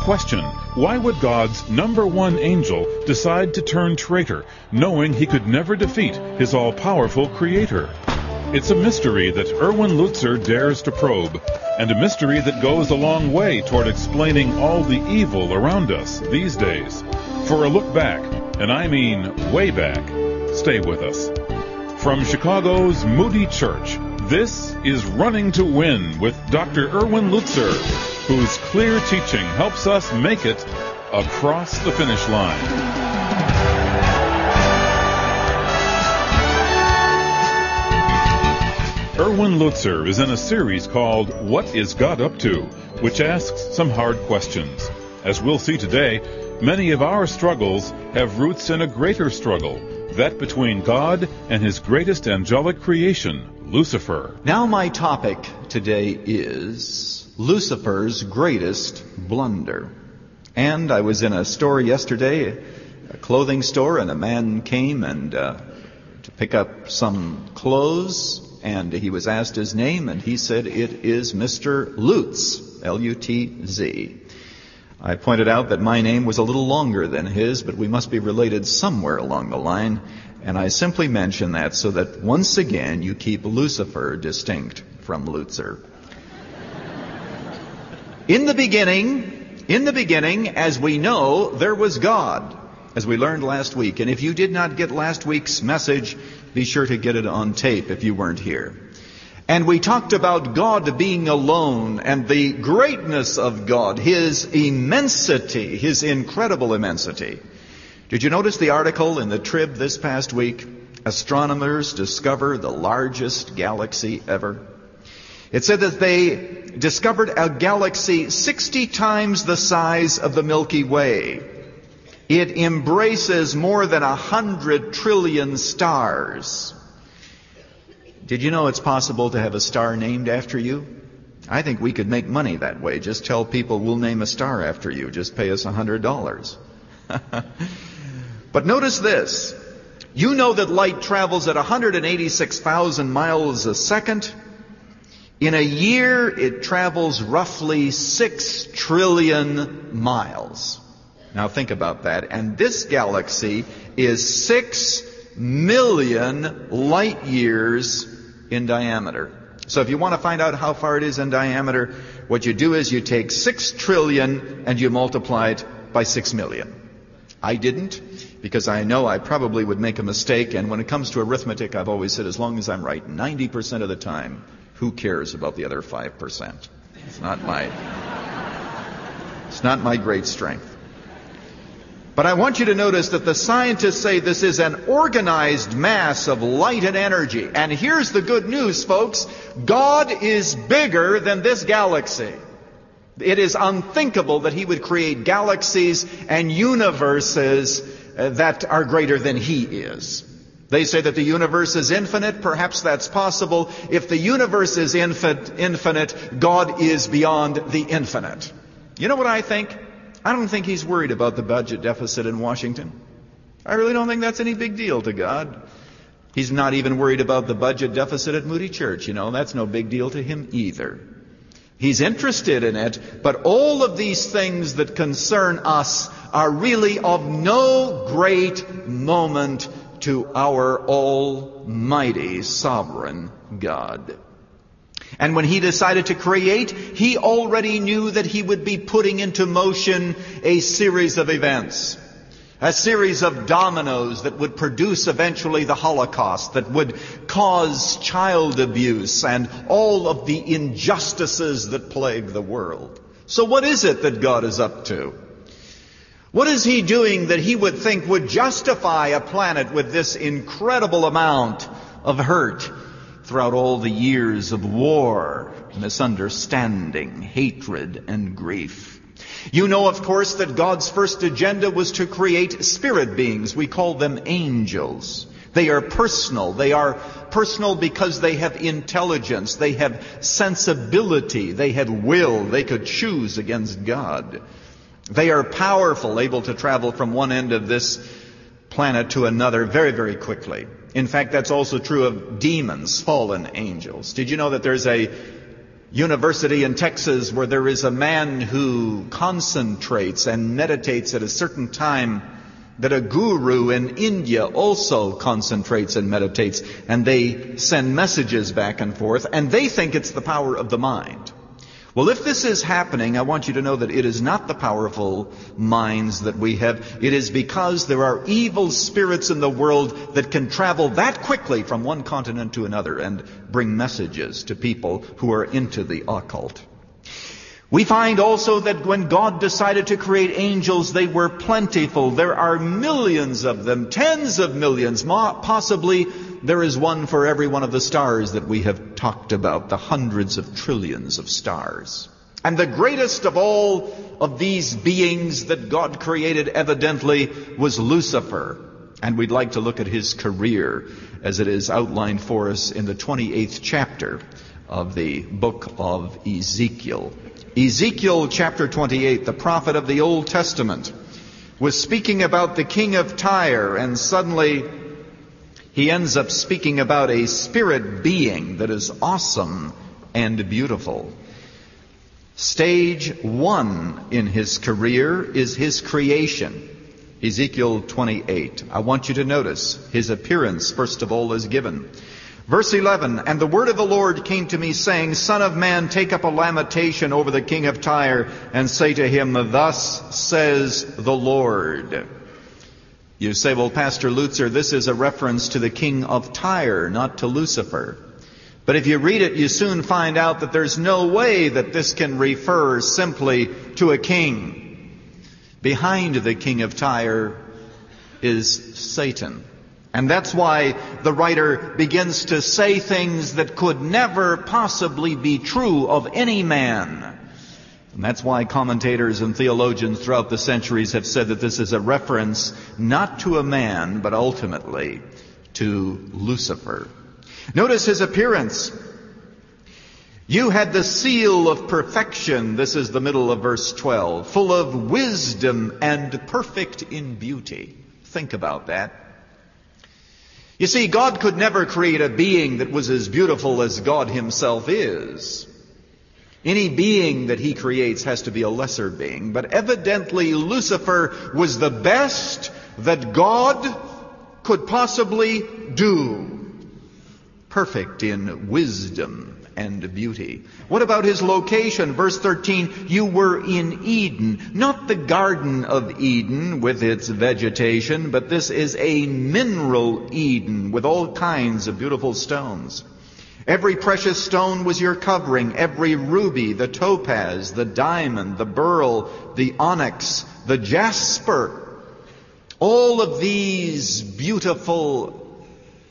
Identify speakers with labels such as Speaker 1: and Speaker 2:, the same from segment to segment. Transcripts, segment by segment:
Speaker 1: question: why would God's number one angel decide to turn traitor, knowing he could never defeat his all-powerful Creator? It's a mystery that Erwin Lutzer dares to probe, and a mystery that goes a long way toward explaining all the evil around us these days. For a look back, and I mean way back, stay with us. From Chicago's Moody Church, this is Running to Win with Dr. Erwin Lutzer, whose clear teaching helps us make it across the finish line. Erwin Lutzer is in a series called What is God Up To?, which asks some hard questions. As we'll see today, many of our struggles have roots in a greater struggle, that between God and his greatest angelic creation, Lucifer.
Speaker 2: Now my topic today is Lucifer's greatest blunder. And I was in a store yesterday, a clothing store, and a man came and to pick up some clothes, and he was asked his name, and he said, "It is Mr. Lutz, L-U-T-Z. I pointed out that my name was a little longer than his, but we must be related somewhere along the line, and I simply mention that so that once again you keep Lucifer distinct from Lutzer. In the beginning, as we know, there was God, as we learned last week. And if you did not get last week's message, be sure to get it on tape if you weren't here. And we talked about God being alone and the greatness of God, his immensity, his incredible immensity. Did you notice the article in the Trib this past week? Astronomers discover the largest galaxy ever. It said that they discovered a galaxy 60 times the size of the Milky Way. It embraces more than 100 trillion stars. Did you know it's possible to have a star named after you? I think we could make money that way. Just tell people we'll name a star after you. Just pay us $100. But notice this. You know that light travels at 186,000 miles a second. In a year, it travels roughly 6 trillion miles. Now think about that. And this galaxy is 6 million light years in diameter. So if you want to find out how far it is in diameter, what you do is you take 6 trillion and you multiply it by 6 million. I didn't, because I know I probably would make a mistake, and when it comes to arithmetic, I've always said as long as I'm right 90% of the time, who cares about the other 5%? It's not my great strength. But I want you to notice that the scientists say this is an organized mass of light and energy. And here's the good news, folks. God is bigger than this galaxy. It is unthinkable that he would create galaxies and universes that are greater than he is. They say that the universe is infinite. Perhaps that's possible. If the universe is infinite, God is beyond the infinite. You know what I think? I don't think he's worried about the budget deficit in Washington. I really don't think that's any big deal to God. He's not even worried about the budget deficit at Moody Church. You know, that's no big deal to him either. He's interested in it, but all of these things that concern us are really of no great moment to our almighty sovereign God. And when he decided to create, he already knew that he would be putting into motion a series of events, a series of dominoes that would produce eventually the Holocaust, that would cause child abuse and all of the injustices that plague the world. So what is it that God is up to? What is he doing that he would think would justify a planet with this incredible amount of hurt throughout all the years of war, misunderstanding, hatred, and grief? You know, of course, that God's first agenda was to create spirit beings. We call them angels. They are personal. They are personal because they have intelligence. They have sensibility. They have will. They could choose against God. They are powerful, able to travel from one end of this planet to another very, very quickly. In fact, that's also true of demons, fallen angels. Did you know that there's a university in Texas where there is a man who concentrates and meditates at a certain time, that a guru in India also concentrates and meditates, and they send messages back and forth, and they think it's the power of the mind. Well, if this is happening, I want you to know that it is not the powerful minds that we have. It is because there are evil spirits in the world that can travel that quickly from one continent to another and bring messages to people who are into the occult. We find also that when God decided to create angels, they were plentiful. There are millions of them, tens of millions, possibly there is one for every one of the stars that we have talked about, the hundreds of trillions of stars. And the greatest of all of these beings that God created evidently was Lucifer. And we'd like to look at his career as it is outlined for us in the 28th chapter of the book of Ezekiel. Ezekiel chapter 28, the prophet of the Old Testament, was speaking about the king of Tyre, and suddenly he ends up speaking about a spirit being that is awesome and beautiful. Stage 1 in his career is his creation. Ezekiel 28. I want you to notice his appearance, first of all, is given. Verse 11, and the word of the Lord came to me, saying, Son of man, take up a lamentation over the king of Tyre, and say to him, Thus says the Lord. You say, well, Pastor Lutzer, this is a reference to the king of Tyre, not to Lucifer. But if you read it, you soon find out that there's no way that this can refer simply to a king. Behind the king of Tyre is Satan. And that's why the writer begins to say things that could never possibly be true of any man. And that's why commentators and theologians throughout the centuries have said that this is a reference not to a man, but ultimately to Lucifer. Notice his appearance. You had the seal of perfection, this is the middle of verse 12, full of wisdom and perfect in beauty. Think about that. You see, God could never create a being that was as beautiful as God himself is. Any being that he creates has to be a lesser being. But evidently Lucifer was the best that God could possibly do. Perfect in wisdom and beauty. What about his location? Verse 13, you were in Eden. Not the Garden of Eden with its vegetation, but this is a mineral Eden with all kinds of beautiful stones. Every precious stone was your covering, every ruby, the topaz, the diamond, the beryl, the onyx, the jasper. All of these beautiful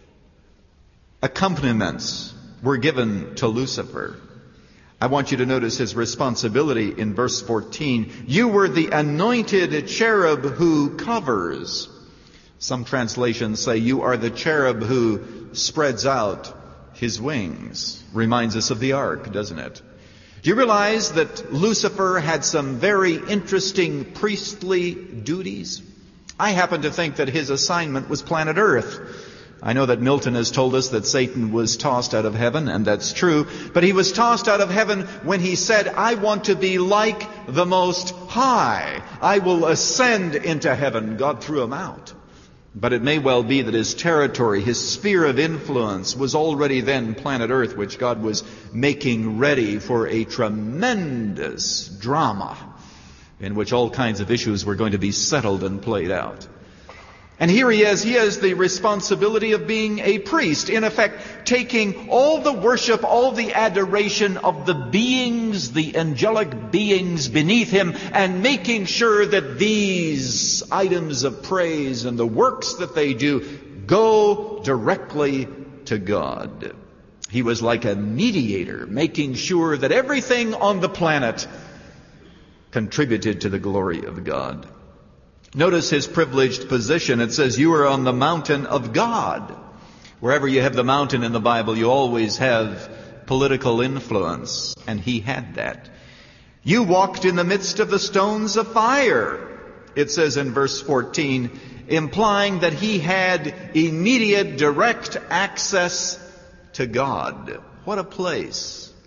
Speaker 2: accompaniments were given to Lucifer. I want you to notice his responsibility in verse 14. You were the anointed cherub who covers. Some translations say you are the cherub who spreads out his wings. Reminds us of the ark, doesn't it? Do you realize that Lucifer had some very interesting priestly duties? I happen to think that his assignment was planet Earth. I know that Milton has told us that Satan was tossed out of heaven, and that's true. But he was tossed out of heaven when he said, I want to be like the Most High. I will ascend into heaven. God threw him out. But it may well be that his territory, his sphere of influence, was already then planet Earth, which God was making ready for a tremendous drama in which all kinds of issues were going to be settled and played out. And here he has the responsibility of being a priest, in effect taking all the worship, all the adoration of the beings, the angelic beings beneath him, and making sure that these items of praise and the works that they do go directly to God. He was like a mediator, making sure that everything on the planet contributed to the glory of God. Notice his privileged position. It says, you are on the mountain of God. Wherever you have the mountain in the Bible, you always have political influence. And he had that. You walked in the midst of the stones of fire. It says in verse 14, implying that he had immediate, direct access to God. What a place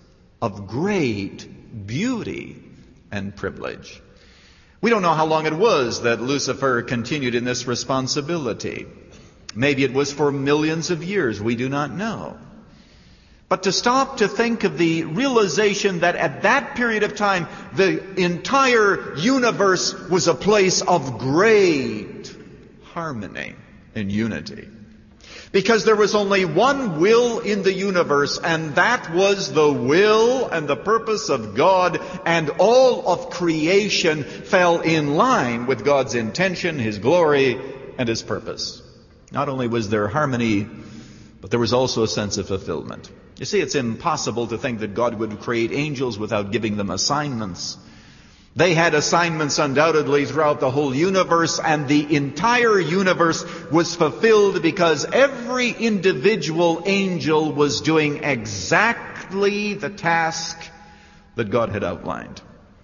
Speaker 2: of great beauty and privilege. We don't know how long it was that Lucifer continued in this responsibility. Maybe it was for millions of years. We do not know. But to stop to think of the realization that at that period of time, the entire universe was a place of great harmony and unity. Because there was only one will in the universe, and that was the will and the purpose of God, and all of creation fell in line with God's intention, His glory, and His purpose. Not only was there harmony, but there was also a sense of fulfillment. You see, it's impossible to think that God would create angels without giving them assignments. They had assignments undoubtedly throughout the whole universe, and the entire universe was fulfilled because every individual angel was doing exactly the task that God had outlined.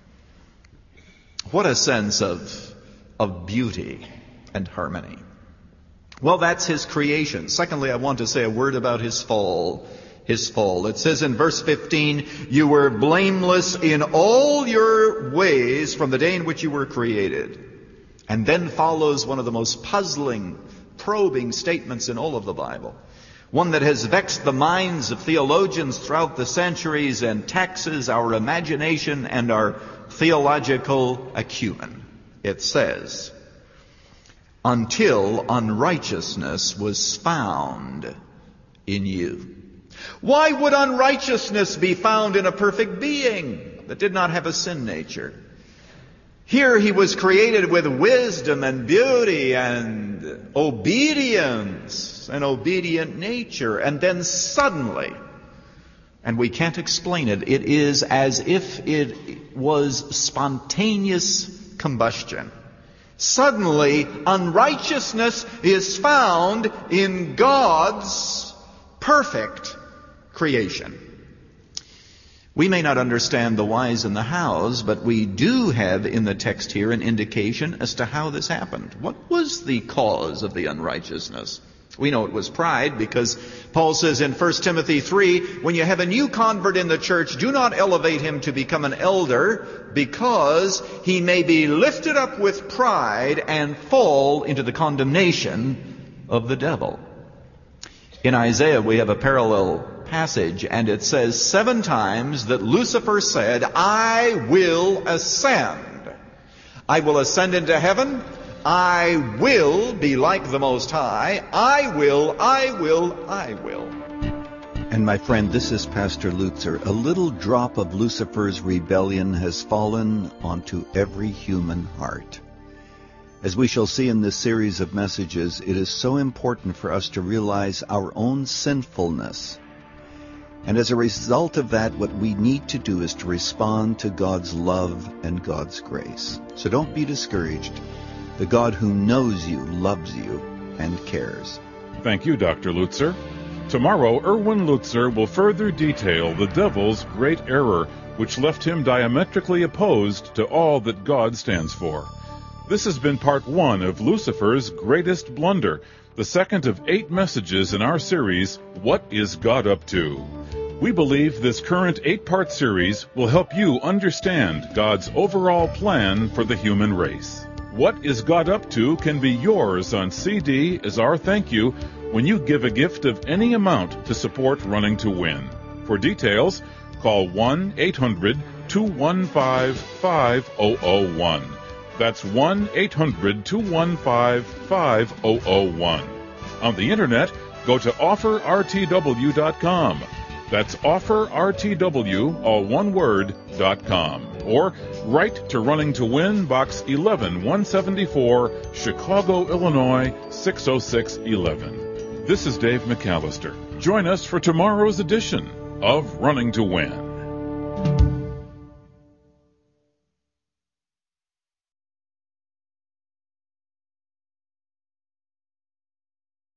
Speaker 2: What a sense of beauty and harmony. Well, that's His creation. Secondly, I want to say a word about His fall. It says in verse 15, "You were blameless in all your ways from the day in which you were created." And then follows one of the most puzzling, probing statements in all of the Bible. One that has vexed the minds of theologians throughout the centuries and taxes our imagination and our theological acumen. It says, "Until unrighteousness was found in you." Why would unrighteousness be found in a perfect being that did not have a sin nature? Here He was created with wisdom and beauty and obedience, an obedient nature. And then suddenly, and we can't explain it, it is as if it was spontaneous combustion. Suddenly, unrighteousness is found in God's perfect creation. We may not understand the whys and the hows, but we do have in the text here an indication as to how this happened. What was the cause of the unrighteousness? We know it was pride, because Paul says in 1 Timothy 3, when you have a new convert in the church, do not elevate him to become an elder, because he may be lifted up with pride and fall into the condemnation of the devil. In Isaiah, we have a parallel passage, and it says 7 times that Lucifer said, "I will ascend. I will ascend into heaven. I will be like the Most High. I will.
Speaker 3: And my friend, this is Pastor Lutzer. A little drop of Lucifer's rebellion has fallen onto every human heart. As we shall see in this series of messages, it is so important for us to realize our own sinfulness. And as a result of that, what we need to do is to respond to God's love and God's grace. So don't be discouraged. The God who knows you loves you and cares.
Speaker 1: Thank you, Dr. Lutzer. Tomorrow, Erwin Lutzer will further detail the devil's great error, which left him diametrically opposed to all that God stands for. This has been part 1 of Lucifer's greatest blunder, the second of 8 messages in our series, What is God Up To? We believe this current 8-part series will help you understand God's overall plan for the human race. What is God Up To can be yours on CD as our thank you when you give a gift of any amount to support Running to Win. For details, call 1-800-215-5001. That's 1-800-215-5001. On the internet, go to offerrtw.com. That's offerrtw, all one word, .com. Or write to Running to Win, Box 11174, Chicago, Illinois, 60611. This is Dave McAllister. Join us for tomorrow's edition of Running to Win.